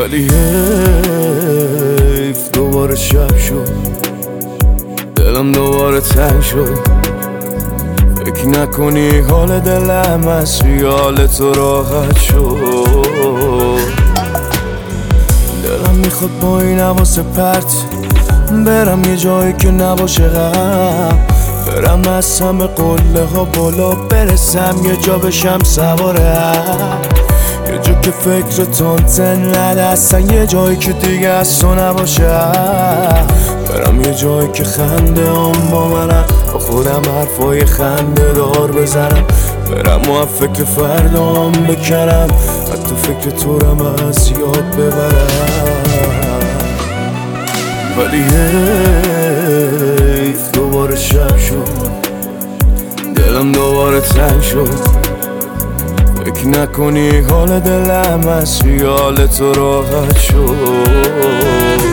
ولی حیف دوباره شب شد، دلم دوباره تنگ شد. فکر نکنی حال دلم از خیال تو راحت شد. دلم میخواد با این حواس پرت برم یه جایی که نباشه غم، برم از همه قله ها بالا برسم، یه جا بشم سوار عقل، یه جا که فکر تونتن نده اصلا، یه جایی که دیگه از تو نباشه. برم یه جایی که خنده هم با منم، با خودم حرفای خنده دار بزنم، برم و فکر فردام بکنم، حتی فکر تو رم از یاد ببرم. ولی حیف دوباره شب شد، دلم دوباره تنگ شد. فکر نکنی حال دلم از خیال تو راحت شد.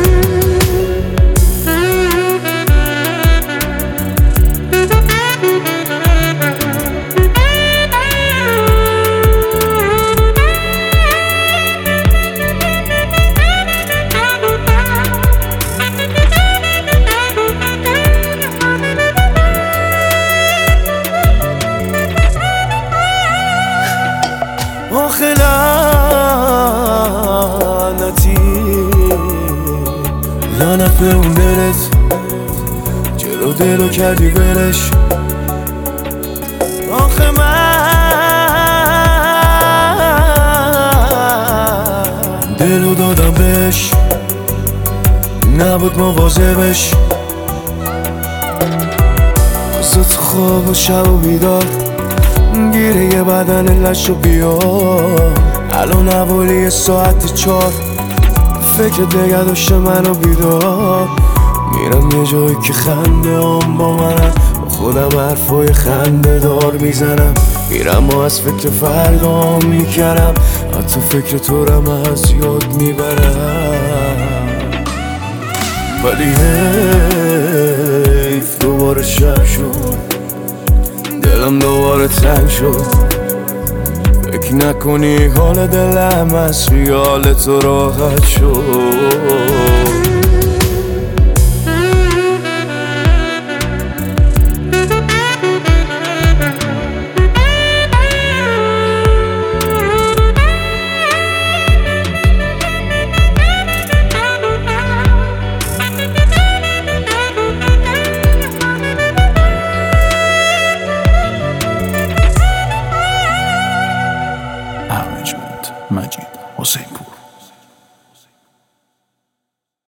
آخه لعنتی لعنت به اون دلت، جلو دلو کردی ولش. آخه من دلو دادم بهش، نبود مواظبش. بزا تو خواب و شب و بیدار، گیره یه بدن لشو بیا. الان حوالی ساعت 4، فکر دیگه داشته منو بیدار. میرم یه جایی که خنده هم با منم، با خودم حرفای خنده دار میزنم، میرم و از فکر فردام میکنم، حتی فکر تو رم از یاد میبرم. ولی حیف دوباره شب شد، دلم دوباره تنگ شد. فکر نکنی حال دلم از خیال تو راحت شد.